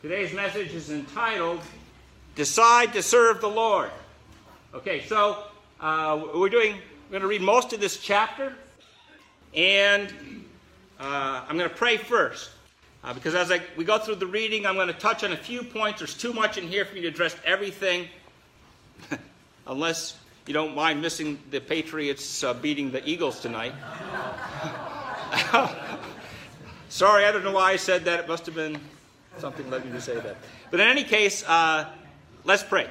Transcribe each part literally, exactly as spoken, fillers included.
Today's message is entitled, Decide to Serve the Lord. Okay, so uh, we're doing, we're going to read most of this chapter, and uh, I'm going to pray first. Uh, because as I, we go through the reading, I'm going to touch on a few points. There's too much in here for me to address everything, unless you don't mind missing the Patriots uh, beating the Eagles tonight. Sorry, I don't know why I said that. It must have been something led me to say that. But in any case, uh, let's pray.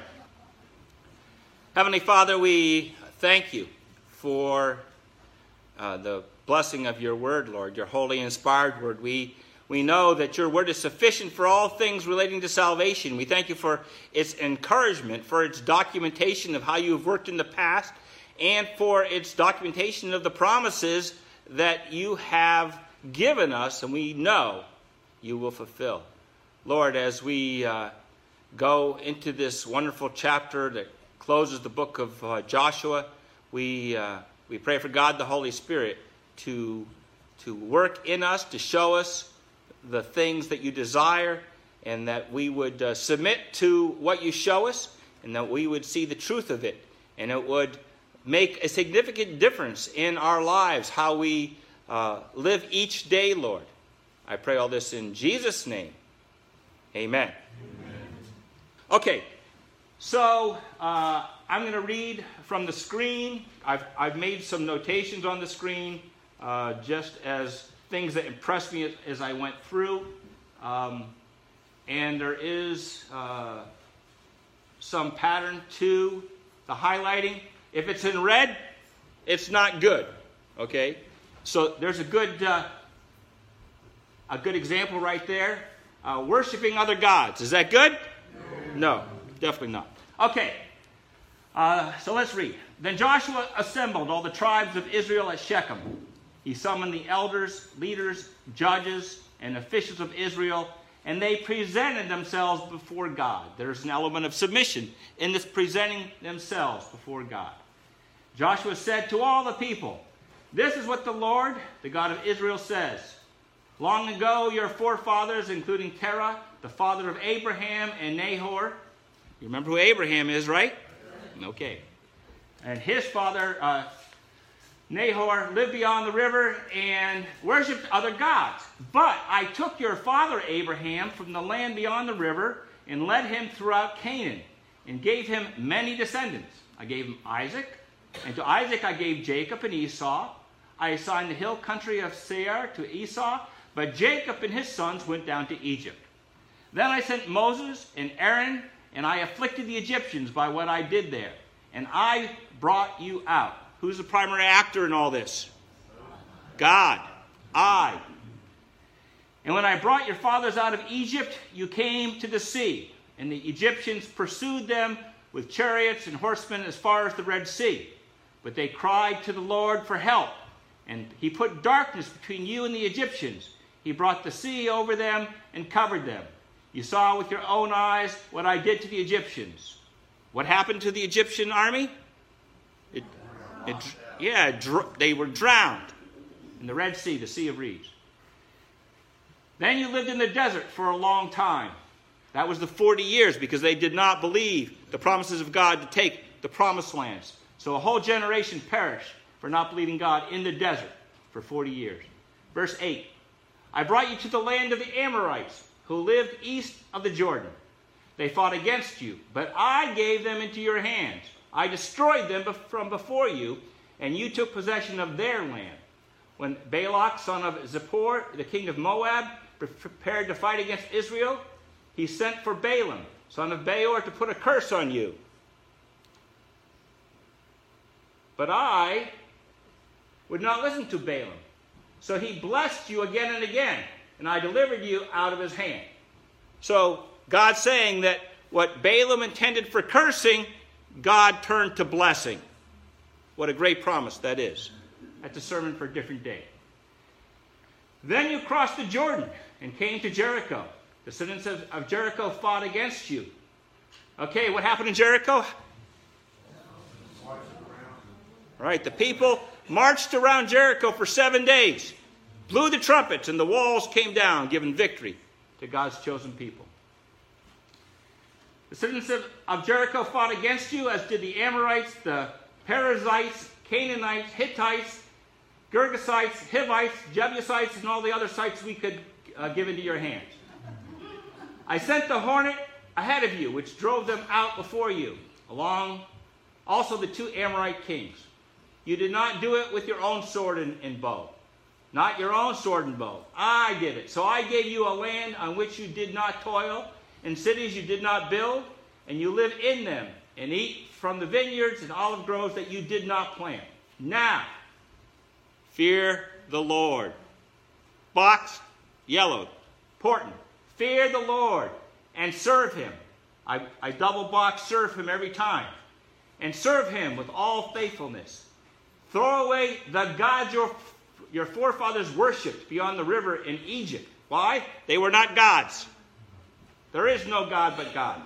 Heavenly Father, we thank you for uh, the blessing of your word, Lord, your holy inspired word. We we know that your word is sufficient for all things relating to salvation. We thank you for its encouragement, for its documentation of how you have worked in the past, and for its documentation of the promises that you have given us, and we know you will fulfill. Lord, as we uh, go into this wonderful chapter that closes the book of uh, Joshua, we uh, we pray for God the Holy Spirit to to work in us, to show us the things that you desire, and that we would uh, submit to what you show us, and that we would see the truth of it, and it would make a significant difference in our lives, how we uh, live each day, Lord. I pray all this in Jesus' name. Amen. Amen. Okay, so uh, I'm going to read from the screen. I've, I've made some notations on the screen uh, just as things that impressed me as, as I went through. Um, and there is uh, some pattern to the highlighting. If it's in red, it's not good. Okay, so there's a good uh, a good example right there. Uh, worshiping other gods. Is that good? No, no, definitely not. Okay, uh, so let's read. Then Joshua assembled all the tribes of Israel at Shechem. He summoned the elders, leaders, judges, and officials of Israel, and they presented themselves before God. There's an element of submission in this presenting themselves before God. Joshua said to all the people, "This is what the Lord, the God of Israel, says. Long ago, your forefathers, including Terah, the father of Abraham and Nahor," you remember who Abraham is, right? Okay. "And his father, uh, Nahor, lived beyond the river and worshipped other gods. But I took your father Abraham from the land beyond the river and led him throughout Canaan and gave him many descendants. I gave him Isaac, and to Isaac I gave Jacob and Esau. I assigned the hill country of Seir to Esau, but Jacob and his sons went down to Egypt. Then I sent Moses and Aaron, and I afflicted the Egyptians by what I did there. And I brought you out." Who's the primary actor in all this? God. I. "And when I brought your fathers out of Egypt, you came to the sea, and the Egyptians pursued them with chariots and horsemen as far as the Red Sea. But they cried to the Lord for help, and he put darkness between you and the Egyptians. He brought the sea over them and covered them. You saw with your own eyes what I did to the Egyptians." What happened to the Egyptian army? It, it, yeah, dr- they were drowned in the Red Sea, the Sea of Reeds. "Then you lived in the desert for a long time." That was the forty years, because they did not believe the promises of God to take the promised lands. So a whole generation perished for not believing God in the desert for forty years. Verse eight. "I brought you to the land of the Amorites, who lived east of the Jordan. They fought against you, but I gave them into your hands. I destroyed them from before you, and you took possession of their land. When Balak, son of Zippor, the king of Moab, prepared to fight against Israel, he sent for Balaam, son of Beor, to put a curse on you. But I would not listen to Balaam. So he blessed you again and again, and I delivered you out of his hand." So God's saying that what Balaam intended for cursing, God turned to blessing. What a great promise that is. That's a sermon for a different day. "Then you crossed the Jordan and came to Jericho. The citizens of, of Jericho fought against you." Okay, what happened in Jericho? All right, the people marched around Jericho for seven days, blew the trumpets, and the walls came down, giving victory to God's chosen people. The citizens of Jericho fought against you, as did the Amorites, the Perizzites, Canaanites, Hittites, Girgasites, Hivites, Jebusites, and all the other sites we could uh, give into your hands. I sent the hornet ahead of you, which drove them out before you, along also the two Amorite kings. You did not do it with your own sword and, and bow. Not your own sword and bow. I did it. So I gave you a land on which you did not toil, and cities you did not build, and you live in them, and eat from the vineyards and olive groves that you did not plant. Now, fear the Lord. Box, yellowed, important. Fear the Lord and serve him. I, I double box serve him every time. And serve him with all faithfulness. Throw away the gods your, your forefathers worshipped beyond the river in Egypt. Why? They were not gods. There is no God but God.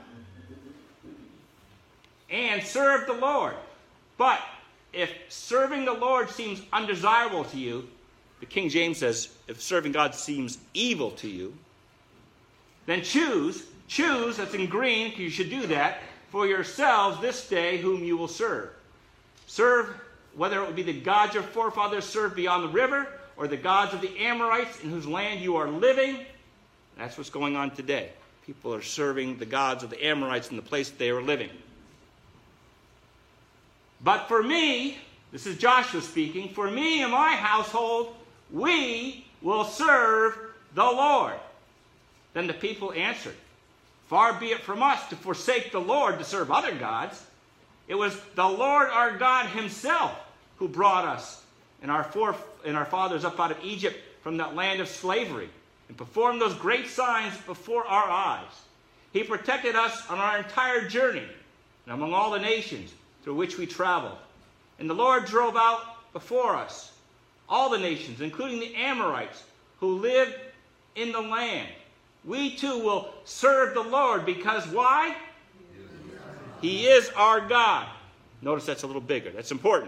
And serve the Lord. But if serving the Lord seems undesirable to you, the King James says, if serving God seems evil to you, then choose, choose, that's in green, you should do that, for yourselves this day whom you will serve. Serve, whether it would be the gods your forefathers served beyond the river, or the gods of the Amorites in whose land you are living. That's what's going on today. People are serving the gods of the Amorites in the place that they are living. But for me, this is Joshua speaking, for me and my household, we will serve the Lord. Then the people answered, far be it from us to forsake the Lord to serve other gods. It was the Lord our God himself who brought us and our, foref- and our fathers up out of Egypt from that land of slavery and performed those great signs before our eyes. He protected us on our entire journey and among all the nations through which we traveled. And the Lord drove out before us all the nations, including the Amorites, who lived in the land. We too will serve the Lord because why? He is our God. Notice that's a little bigger. That's important.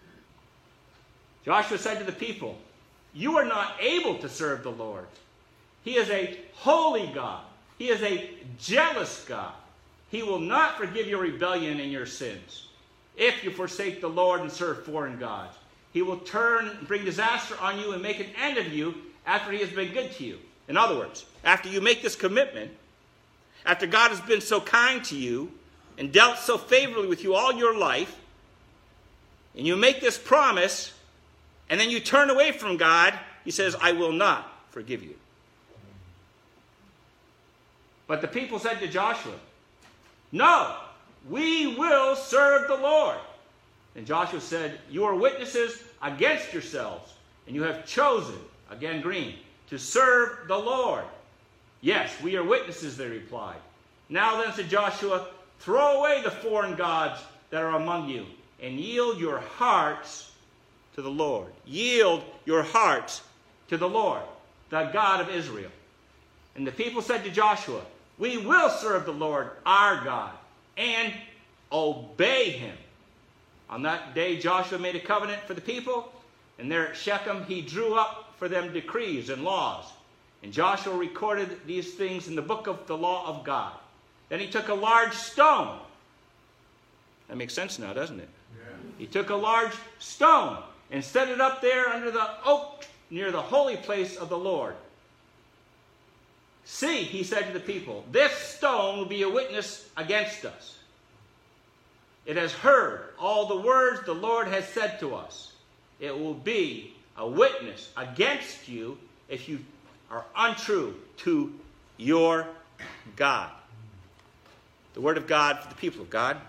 Joshua said to the people, you are not able to serve the Lord. He is a holy God. He is a jealous God. He will not forgive your rebellion and your sins. If you forsake the Lord and serve foreign gods, he will turn and bring disaster on you and make an end of you after he has been good to you. In other words, after you make this commitment, after God has been so kind to you and dealt so favorably with you all your life, and you make this promise, and then you turn away from God, he says, I will not forgive you. But the people said to Joshua, no, we will serve the Lord. And Joshua said, you are witnesses against yourselves, and you have chosen, again green, to serve the Lord. Yes, we are witnesses, they replied. Now then, said Joshua, throw away the foreign gods that are among you, and yield your hearts to the Lord. Yield your hearts to the Lord, the God of Israel. And the people said to Joshua, we will serve the Lord our God and obey him. On that day Joshua made a covenant for the people, and there at Shechem he drew up for them decrees and laws. And Joshua recorded these things in the book of the law of God. Then he took a large stone. That makes sense now, doesn't it? Yeah. He took a large stone and set it up there under the oak near the holy place of the Lord. See, he said to the people, this stone will be a witness against us. It has heard all the words the Lord has said to us. It will be a witness against you if you are untrue to your God. The word of God for the people of God.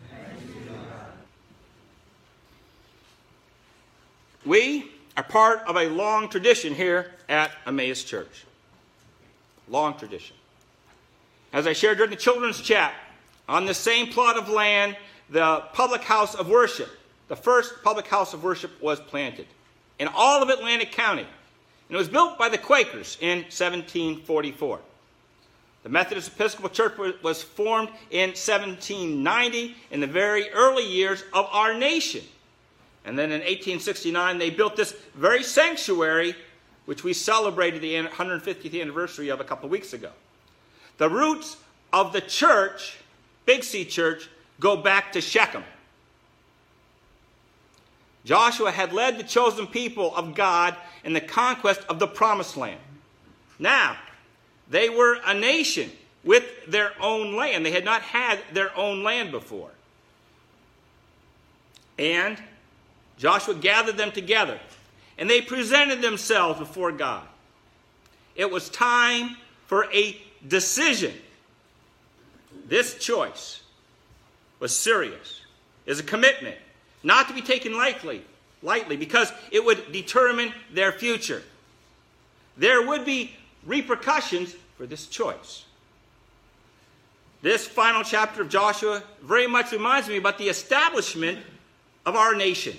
We are part of a long tradition here at Emmaus Church. Long tradition. As I shared during the children's chat, on the same plot of land, the public house of worship, the first public house of worship was planted in all of Atlantic County. And it was built by the Quakers in seventeen forty-four. The Methodist Episcopal Church was formed in seventeen ninety, in the very early years of our nation. And then in eighteen sixty-nine, they built this very sanctuary, which we celebrated the one hundred fiftieth anniversary of a couple of weeks ago. The roots of the church Big C Church, go back to Shechem. Joshua had led the chosen people of God in the conquest of the Promised Land. Now, they were a nation with their own land. They had not had their own land before. And Joshua gathered them together, and they presented themselves before God. It was time for a decision. This choice was serious. It was a commitment, not to be taken lightly, lightly, because it would determine their future. There would be repercussions for this choice. This final chapter of Joshua very much reminds me about the establishment of our nation.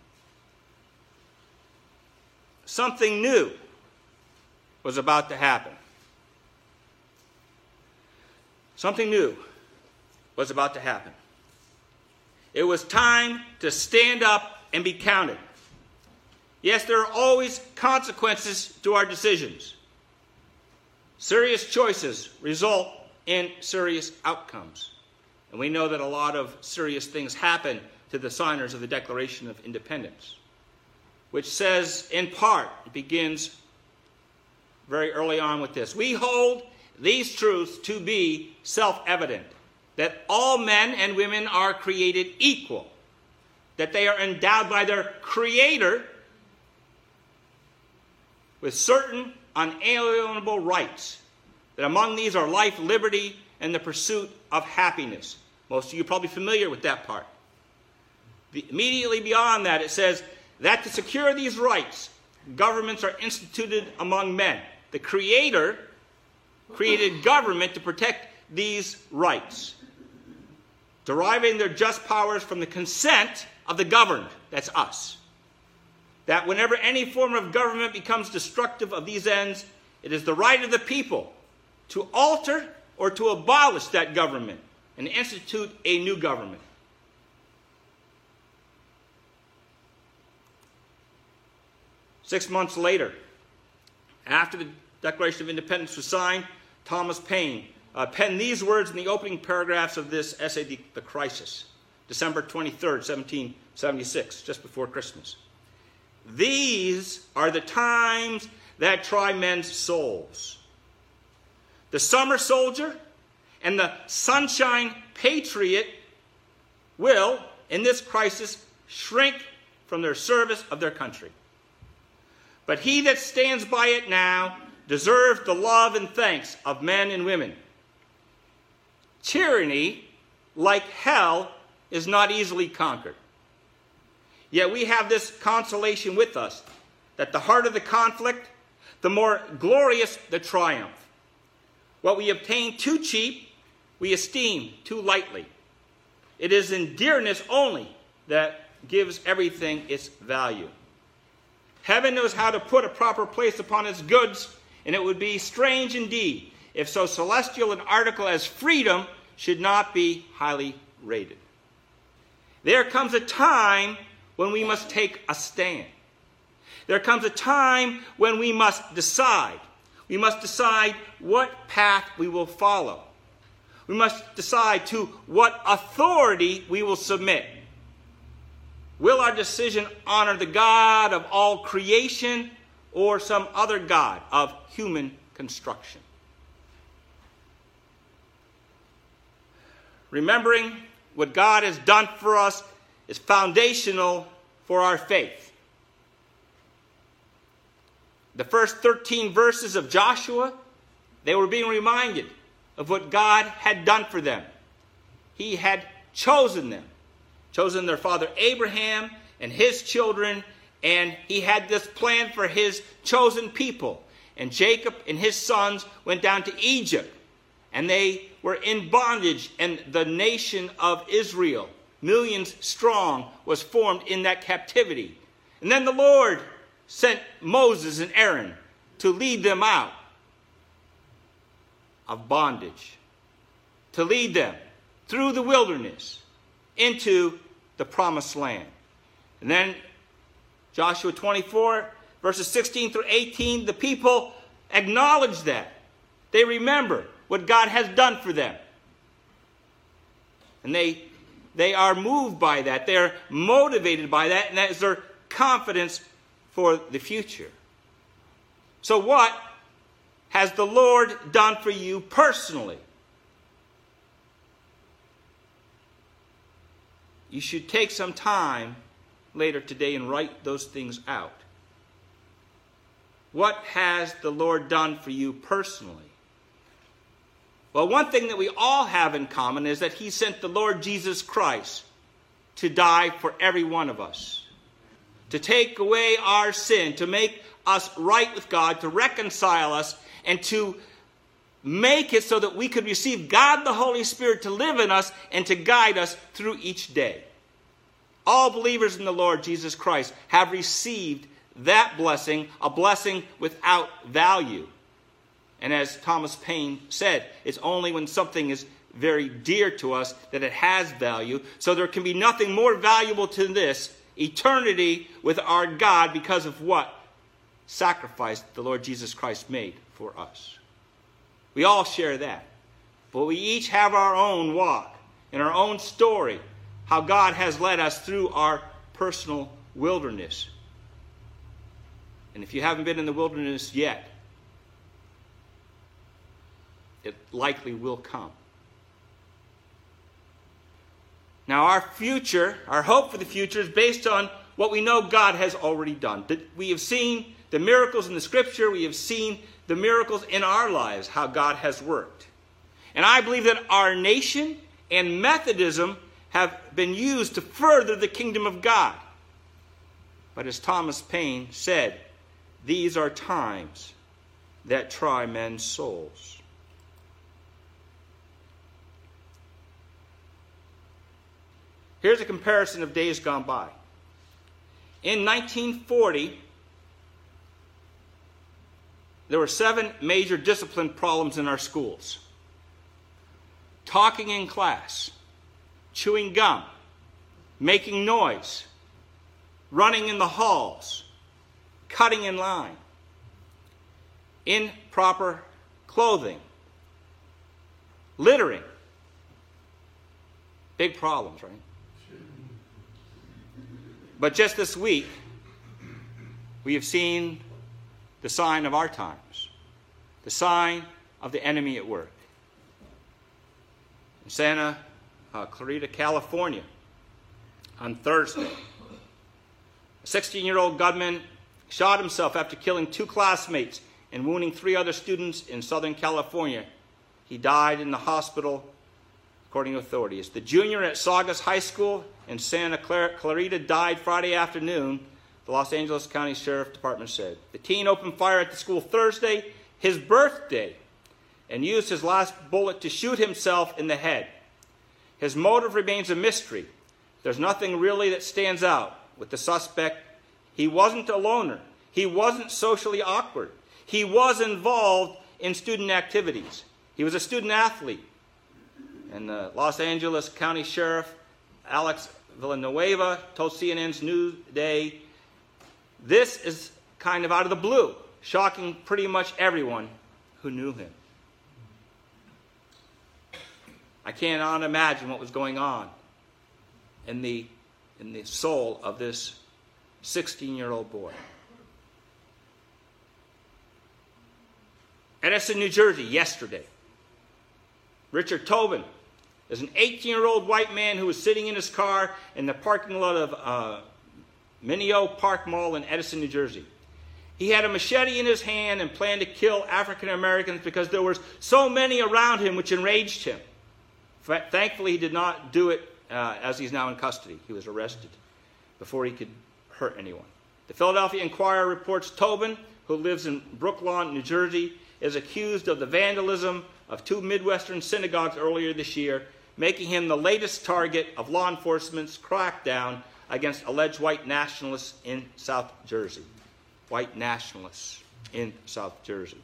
Something new was about to happen. Something new was about to happen. It was time to stand up and be counted. Yes, there are always consequences to our decisions. Serious choices result in serious outcomes. And we know that a lot of serious things happen to the signers of the Declaration of Independence, which says, in part, it begins very early on with this: we hold these truths to be self-evident, that all men and women are created equal, that they are endowed by their Creator with certain unalienable rights, that among these are life, liberty, and the pursuit of happiness. Most of you are probably familiar with that part. The, immediately beyond that, it says that to secure these rights, governments are instituted among men. The Creator created government to protect these rights, deriving their just powers from the consent of the governed. That's us. That whenever any form of government becomes destructive of these ends, it is the right of the people to alter or to abolish that government and institute a new government. Six months later, after the Declaration of Independence was signed, Thomas Paine uh, penned these words in the opening paragraphs of this essay, The, the Crisis, December twenty-third, seventeen seventy-six, just before Christmas. These are the times that try men's souls. The summer soldier and the sunshine patriot will, in this crisis, shrink from their service of their country. But he that stands by it now deserves the love and thanks of men and women. Tyranny, like hell, is not easily conquered. Yet we have this consolation with us, that the harder the conflict, the more glorious the triumph. What we obtain too cheap, we esteem too lightly. It is in dearness only that gives everything its value. Heaven knows how to put a proper place upon its goods, and it would be strange indeed if so celestial an article as freedom should not be highly rated. There comes a time when we must take a stand. There comes a time when we must decide. We must decide what path we will follow. We must decide to what authority we will submit. Will our decision honor the God of all creation or some other God of human construction? Remembering what God has done for us is foundational for our faith. The first thirteen verses of Joshua, they were being reminded of what God had done for them. He had chosen them, chosen their father Abraham and his children, and he had this plan for his chosen people. And Jacob and his sons went down to Egypt, and they were in bondage, and the nation of Israel, millions strong, was formed in that captivity. And then the Lord sent Moses and Aaron to lead them out of bondage, to lead them through the wilderness into the promised land. And then Joshua twenty-four, verses sixteen through eighteen, the people acknowledge that. They remember what God has done for them. And they, they are moved by that. They're motivated by that, and that is their confidence for the future. So what has the Lord done for you personally? You should take some time later today and write those things out. What has the Lord done for you personally? Well, one thing that we all have in common is that he sent the Lord Jesus Christ to die for every one of us, to take away our sin, to make us right with God, to reconcile us, and to make it so that we could receive God the Holy Spirit to live in us and to guide us through each day. All believers in the Lord Jesus Christ have received that blessing, a blessing without value. And as Thomas Paine said, it's only when something is very dear to us that it has value. So there can be nothing more valuable to this, eternity with our God, because of what sacrifice the Lord Jesus Christ made for us. We all share that. But we each have our own walk and our own story, how God has led us through our personal wilderness. And if you haven't been in the wilderness yet, it likely will come. Now our future, our hope for the future is based on what we know God has already done. We have seen the miracles in the Scripture. We have seen the miracles in our lives, how God has worked. And I believe that our nation and Methodism have been used to further the kingdom of God. But as Thomas Paine said, these are times that try men's souls. Here's a comparison of days gone by. In nineteen forty, there were seven major discipline problems in our schools. Talking in class, chewing gum, making noise, running in the halls, cutting in line, improper clothing, littering. Big problems, right? But just this week, we have seen the sign of our times, the sign of the enemy at work. In Santa uh, Clarita, California, on Thursday, a sixteen-year-old gunman shot himself after killing two classmates and wounding three other students in Southern California. He died in the hospital, according to authorities. The junior at Saugus High School in Santa Clarita died Friday afternoon, the Los Angeles County Sheriff Department said. The teen opened fire at the school Thursday, his birthday, and used his last bullet to shoot himself in the head. His motive remains a mystery. There's nothing really that stands out with the suspect. He wasn't a loner. He wasn't socially awkward. He was involved in student activities. He was a student athlete. And the Los Angeles County Sheriff, Alex Villanueva, told C N N's New Day, this is kind of out of the blue, shocking pretty much everyone who knew him. I cannot imagine what was going on in the, in the soul of this sixteen-year-old boy. Edison, New Jersey, yesterday. Richard Tobin is an eighteen-year-old white man who was sitting in his car in the parking lot of uh, Mineo Park Mall in Edison, New Jersey. He had a machete in his hand and planned to kill African Americans because there were so many around him, which enraged him. Thankfully, he did not do it uh, as he's now in custody. He was arrested before he could hurt anyone. The Philadelphia Inquirer reports Tobin, who lives in Brooklawn, New Jersey, is accused of the vandalism of two Midwestern synagogues earlier this year, making him the latest target of law enforcement's crackdown against alleged white nationalists in South Jersey. White nationalists in South Jersey.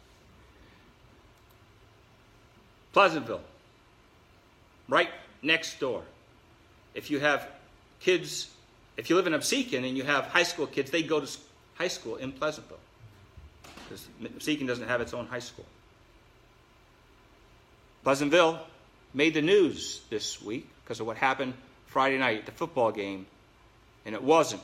Pleasantville, right next door. If you have kids, if you live in Absecon and you have high school kids, they go to high school in Pleasantville, because Absecon doesn't have its own high school. Pleasantville made the news this week because of what happened Friday night at the football game, and it wasn't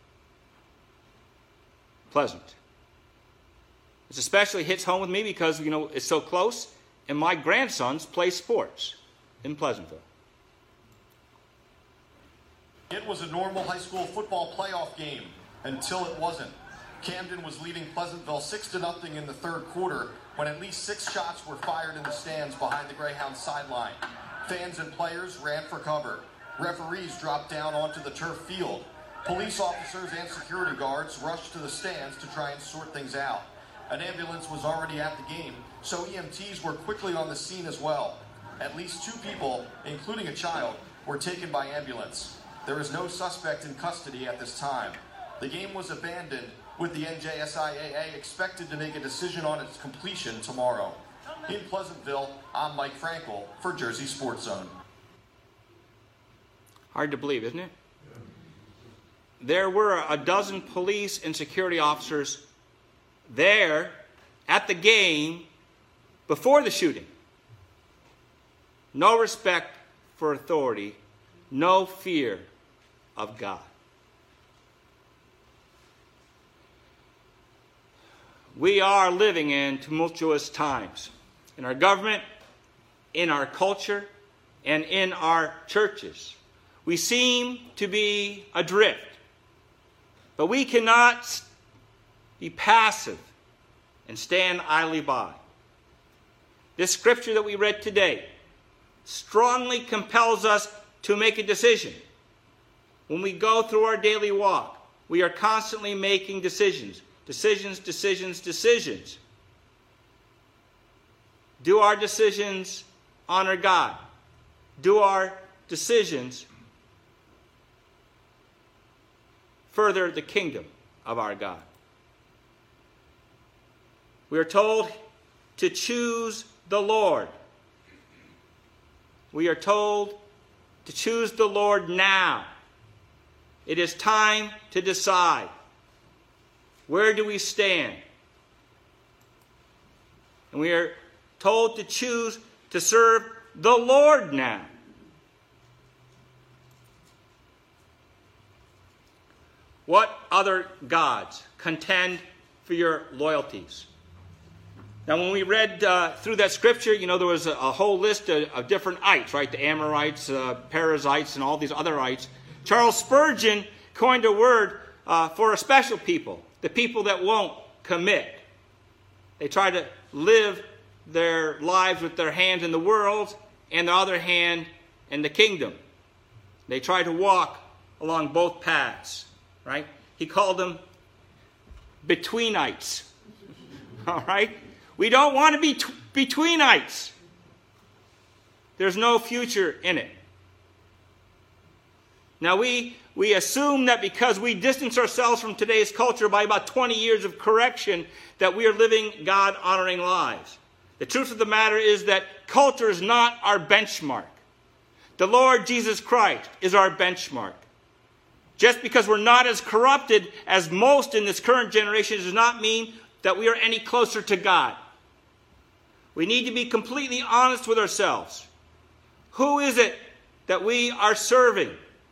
pleasant. This especially hits home with me because, you know, it's so close, and my grandsons play sports in Pleasantville. It was a normal high school football playoff game until it wasn't. Camden was leading Pleasantville six to nothing in the third quarter when at least six shots were fired in the stands behind the Greyhound sideline. Fans and players ran for cover. Referees dropped down onto the turf field. Police officers and security guards rushed to the stands to try and sort things out. An ambulance was already at the game, so E M Ts were quickly on the scene as well. At least two people, including a child, were taken by ambulance. There is no suspect in custody at this time. The game was abandoned, with the N J S I A A expected to make a decision on its completion tomorrow. In Pleasantville, I'm Mike Frankel for Jersey Sports Zone. Hard to believe, isn't it? There were a dozen police and security officers there at the game before the shooting. No respect for authority, no fear of God. We are living in tumultuous times in our government, in our culture, and in our churches. We seem to be adrift, but we cannot be passive and stand idly by. This scripture that we read today strongly compels us to make a decision. When we go through our daily walk, we are constantly making decisions. Decisions, decisions, decisions. Do our decisions honor God? Do our decisions further the kingdom of our God? We are told to choose the Lord. We are told to choose the Lord now. It is time to decide. Where do we stand? And we are told to choose to serve the Lord now. What other gods contend for your loyalties? Now, when we read uh, through that scripture, you know, there was a, a whole list of, of different ites, right? The Amorites, uh, Perizzites, and all these other ites. Charles Spurgeon coined a word uh, for a special people, the people that won't commit. They try to live their lives with their hands in the world and the other hand in the kingdom. They try to walk along both paths, right? He called them betweenites, all right? We don't want to be t- betweenites. There's no future in it. Now, we, we assume that because we distance ourselves from today's culture by about twenty years of correction, that we are living God-honoring lives. The truth of the matter is that culture is not our benchmark. The Lord Jesus Christ is our benchmark. Just because we're not as corrupted as most in this current generation does not mean that we are any closer to God. We need to be completely honest with ourselves. Who is it that we are serving?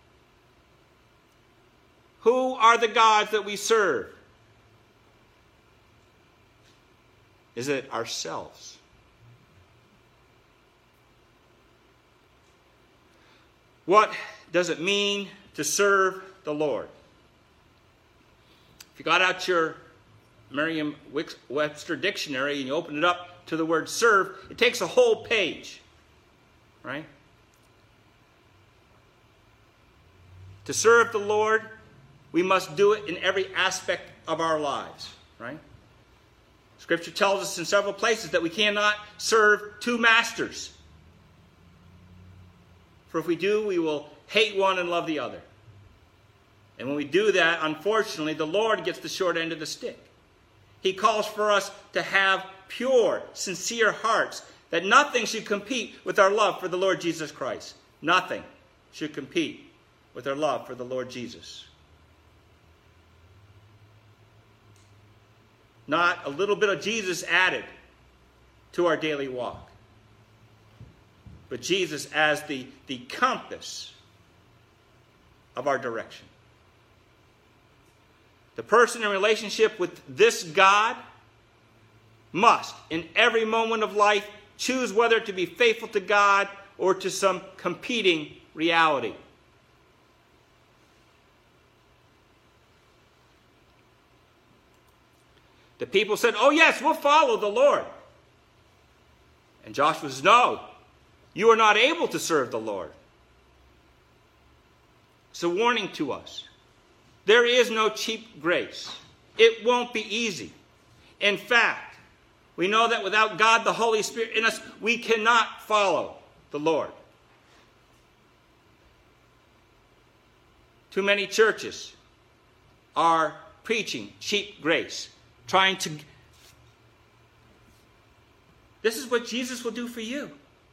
Who are the gods that we serve? Is it ourselves? What does it mean to serve the Lord? If you got out your Merriam-Webster dictionary and you open it up to the word serve, it takes a whole page, right? To serve the Lord, we must do it in every aspect of our lives, right? Scripture tells us in several places that we cannot serve two masters. For if we do, we will hate one and love the other. And when we do that, unfortunately, the Lord gets the short end of the stick. He calls for us to have pure, sincere hearts, that nothing should compete with our love for the Lord Jesus Christ. Nothing should compete with our love for the Lord Jesus. Not a little bit of Jesus added to our daily walk. but Jesus as the, the compass of our direction. The person in relationship with this God must, in every moment of life, choose whether to be faithful to God or to some competing reality. The people said, "Oh yes, we'll follow the Lord." And Joshua says, "No, you are not able to serve the Lord." It's a warning to us. There is no cheap grace. It won't be easy. In fact, we know that without God, the Holy Spirit in us, we cannot follow the Lord. Too many churches are preaching cheap grace, trying to... This is what Jesus will do for you.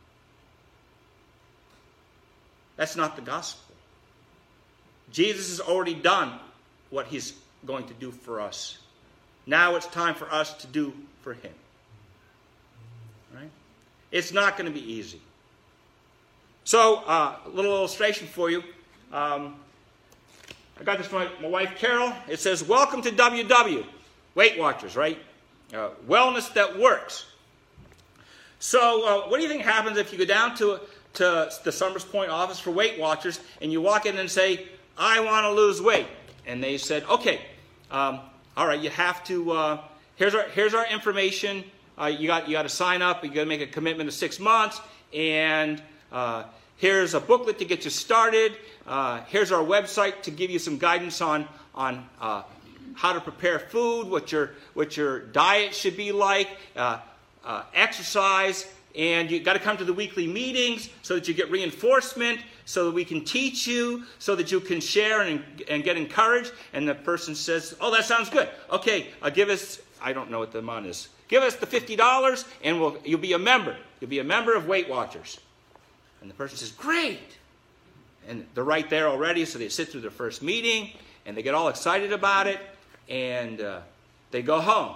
That's not the gospel. Jesus has already done what he's going to do for us. Now it's time for us to do for him. Right? It's not going to be easy. So, uh, a little illustration for you. Um, I got this from my, my wife, Carol. It says, "Welcome to W W." Weight Watchers, right? Uh, wellness that works. So, uh, what do you think happens if you go down to, to the Summers Point office for Weight Watchers and you walk in and say, "I want to lose weight"? And they said, "Okay, um, all right, you have to, uh, here's our here's our information. Uh, you got you got to sign up. You got to make a commitment of six months. And uh, here's a booklet to get you started. Uh, here's our website to give you some guidance on on uh, how to prepare food, what your what your diet should be like, uh, uh, exercise, and you got to come to the weekly meetings so that you get reinforcement, so that we can teach you, so that you can share and, and get encouraged." And the person says, "Oh, that sounds good. Okay, uh, give us," I don't know what the amount is, "give us the fifty dollars and we'll, you'll be a member. You'll be a member of Weight Watchers." And the person says, "Great." And they're right there already, so they sit through their first meeting, and they get all excited about it, and uh, they go home.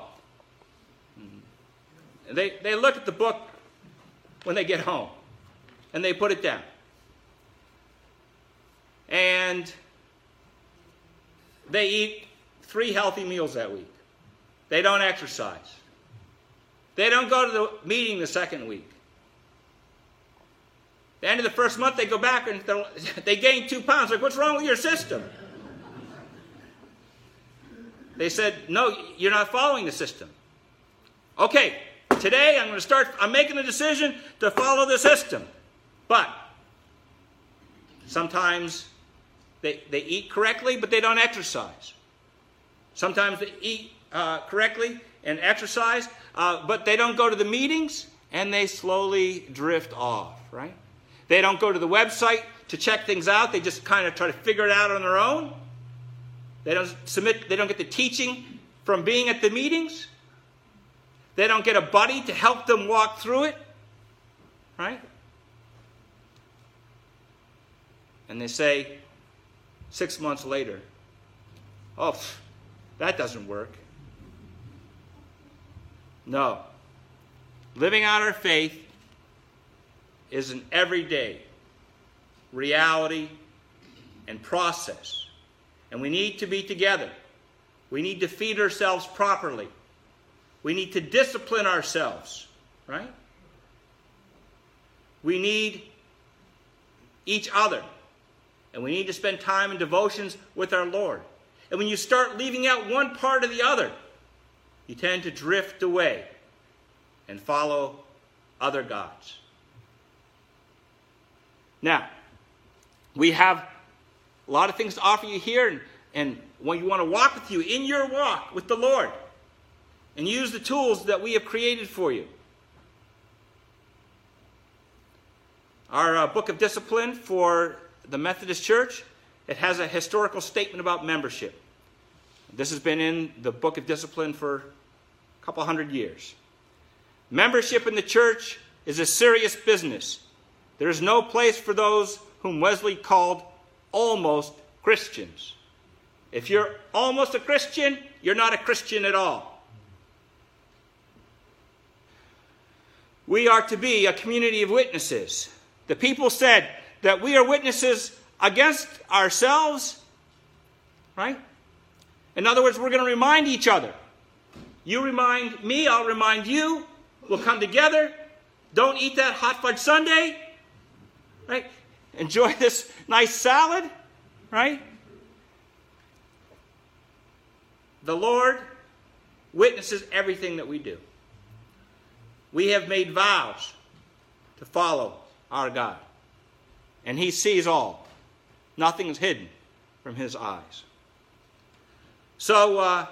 And they, they look at the book when they get home, and they put it down. And they eat three healthy meals that week. They don't exercise. They don't go to the meeting the second week. The end of the first month, they go back and they gain two pounds. Like, what's wrong with your system? They said, "No, you're not following the system." "Okay, today I'm going to start, I'm making a decision to follow the system." But sometimes they, they eat correctly, but they don't exercise. Sometimes they eat uh, correctly and exercise, uh, but they don't go to the meetings, and they slowly drift off, right? They don't go to the website to check things out. They just kind of try to figure it out on their own. They don't submit, they don't get the teaching from being at the meetings. They don't get a buddy to help them walk through it, right? And they say, six months later, "Oh, pff, that doesn't work." No. Living out our faith is an everyday reality and process. And we need to be together. We need to feed ourselves properly. We need to discipline ourselves, right? We need each other. And we need to spend time in devotions with our Lord. And when you start leaving out one part or the other, you tend to drift away and follow other gods. Now, we have a lot of things to offer you here, and, and when you want to walk with you in your walk with the Lord, and use the tools that we have created for you. Our uh, book of discipline for the Methodist Church, it has a historical statement about membership. This has been in the book of discipline for a couple hundred years. Membership in the church is a serious business. There is no place for those whom Wesley called almost Christians. If you're almost a Christian, you're not a Christian at all. We are to be a community of witnesses The people said that we are witnesses against ourselves, right? In other words, we're going to remind each other. You remind me, I'll remind you. We'll come together. Don't eat that hot fudge sundae, right? Enjoy this nice salad, right? The Lord witnesses everything that we do. We have made vows to follow our God. And he sees all. Nothing is hidden from his eyes. So, uh,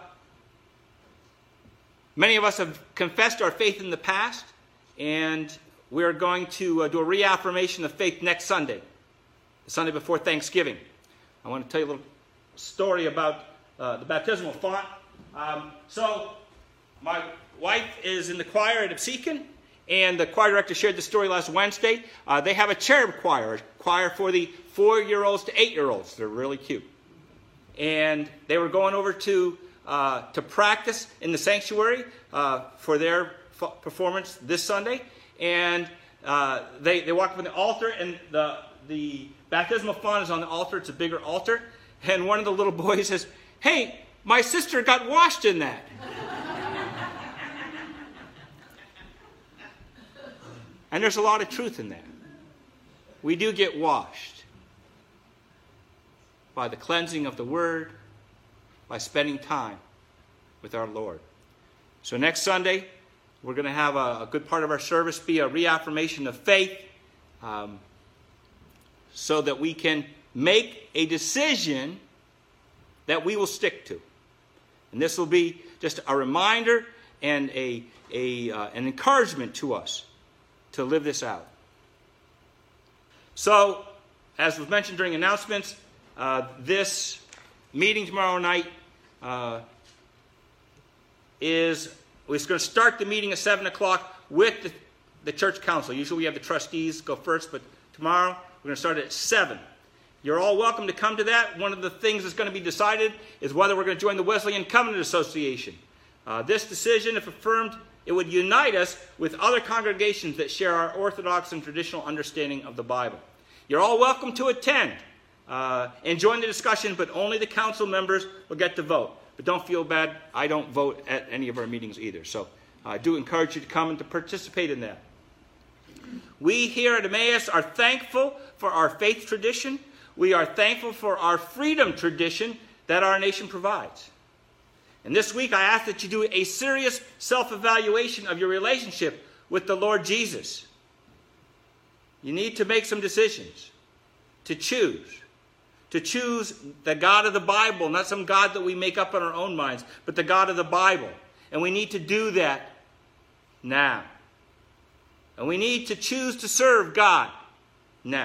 many of us have confessed our faith in the past, and we're going to uh, do a reaffirmation of faith next Sunday, the Sunday before Thanksgiving. I want to tell you a little story about uh, the baptismal font. Um, so, my wife is in the choir at Absecon, and the choir director shared the story last Wednesday. Uh, they have a cherub choir, a choir for the four-year-olds to eight-year-olds. They're really cute. And they were going over to uh, to practice in the sanctuary uh, for their f- performance this Sunday. And uh, they, they walked up on the altar, and the, the baptismal font is on the altar. It's a bigger altar. And one of the little boys says, "Hey, my sister got washed in that." And there's a lot of truth in that. We do get washed by the cleansing of the Word, by spending time with our Lord. So next Sunday, we're going to have a, a good part of our service be a reaffirmation of faith, um, so that we can make a decision that we will stick to. And this will be just a reminder and a, a uh, an encouragement to us to live this out. So, as was mentioned during announcements, uh, this meeting tomorrow night uh, is, we're going to start the meeting at seven o'clock with the, the church council. Usually we have the trustees go first, but tomorrow we're going to start at seven. You're all welcome to come to that. One of the things that's going to be decided is whether we're going to join the Wesleyan Covenant Association. Uh, this decision, if affirmed, it would unite us with other congregations that share our orthodox and traditional understanding of the Bible. You're all welcome to attend uh, and join the discussion, but only the council members will get to vote. But don't feel bad, I don't vote at any of our meetings either. So I do encourage you to come and to participate in that. We here at Emmaus are thankful for our faith tradition. We are thankful for our freedom tradition that our nation provides. And this week I ask that you do a serious self-evaluation of your relationship with the Lord Jesus. You need to make some decisions, to choose. To choose the God of the Bible, not some God that we make up in our own minds, but the God of the Bible. And we need to do that now. And we need to choose to serve God now.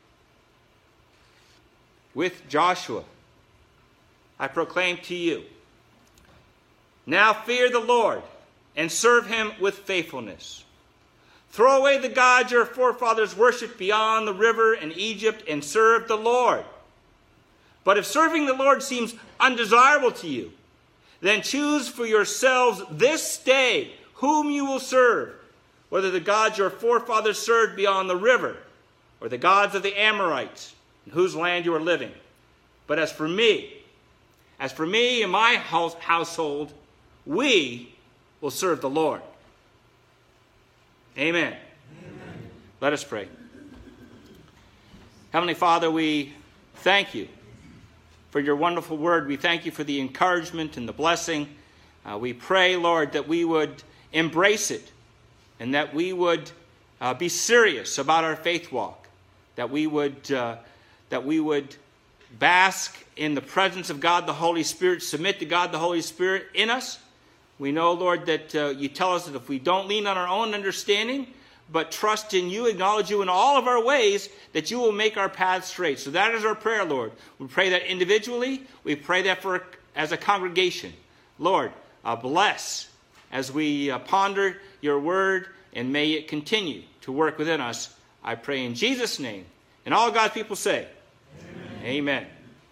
With Joshua, I proclaim to you, now fear the Lord and serve him with faithfulness. Throw away the gods your forefathers worshipped beyond the river in Egypt and serve the Lord. But if serving the Lord seems undesirable to you, then choose for yourselves this day whom you will serve, whether the gods your forefathers served beyond the river or the gods of the Amorites in whose land you are living. But as for me, as for me and my house, household, we will serve the Lord. Amen. Amen. Let us pray. Heavenly Father, we thank you for your wonderful word. We thank you for the encouragement and the blessing. Uh, we pray, Lord, that we would embrace it and that we would uh, be serious about our faith walk, that we would uh, that we would bask in the presence of God the Holy Spirit, submit to God the Holy Spirit in us. We know, Lord, that uh, you tell us that if we don't lean on our own understanding, but trust in you, acknowledge you in all of our ways, that you will make our paths straight. So that is our prayer, Lord. We pray that individually. We pray that for as a congregation. Lord, uh, bless as we uh, ponder your word, and may it continue to work within us. I pray in Jesus' name. And all God's people say, Amen. Amen.